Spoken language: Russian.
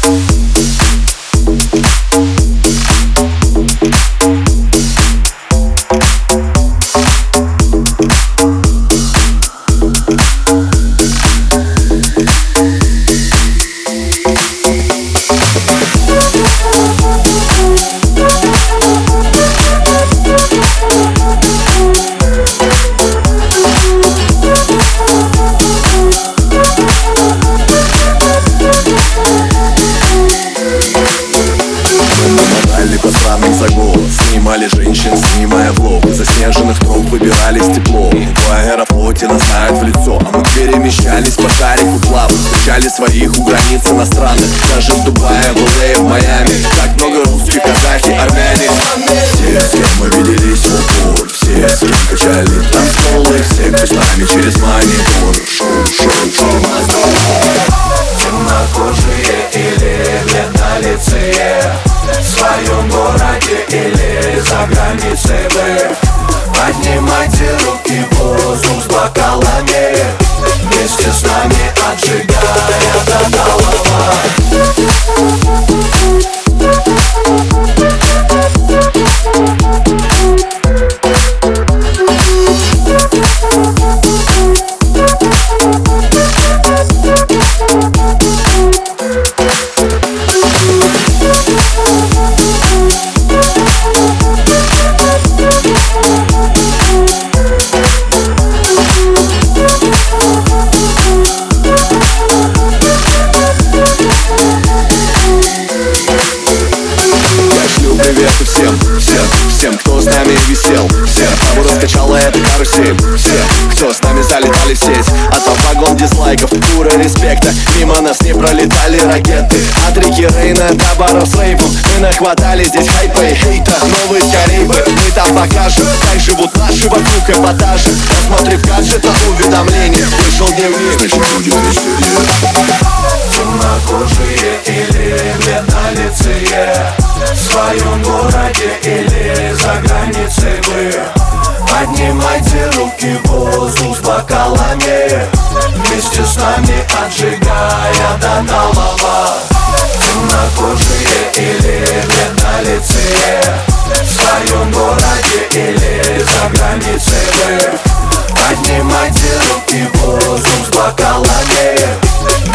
Снимали женщин, снимая влог. Из заснеженных троп выбирались тепло. В аэрофлоте нас знают в лицо, а мы перемещались по шарику плавно. Встречали своих у границ иностранных, даже в Дубае, в ЛА, в Майами. Так много русских, казахи, армяне. Все, с кем мы виделись в упор, все, с кем качали танцполы, все, кто с нами через монитор. Шоу. Темнокожие или бледнолицые, в своем городе или за границей вы поднимайте руки в воздух с бокалами, вместе с нами отжигая до талого. Всем, кто с нами висел, все, кого раскачала эта карусель, все, кто с нами залетали в сеть. От вагон дизлайков, тура респекта, мимо нас не пролетали ракеты. От реки Рейна до баров с рейвом мы нахватали здесь хайпа и хейта. Новые Карибы, мы там покажем, как живут наши вокруг эпатажи. Посмотрев гаджета уведомление, вышел дневник, значит будет веселье. Темнокожие или бледнолицые, в своем городе или за границей вы поднимайте руки в воздух с бокалами, вместе с нами отжигая до талого. Темнокожие или бледнолицые, в своем городе или за границей вы поднимайте руки в воздух с бокалами,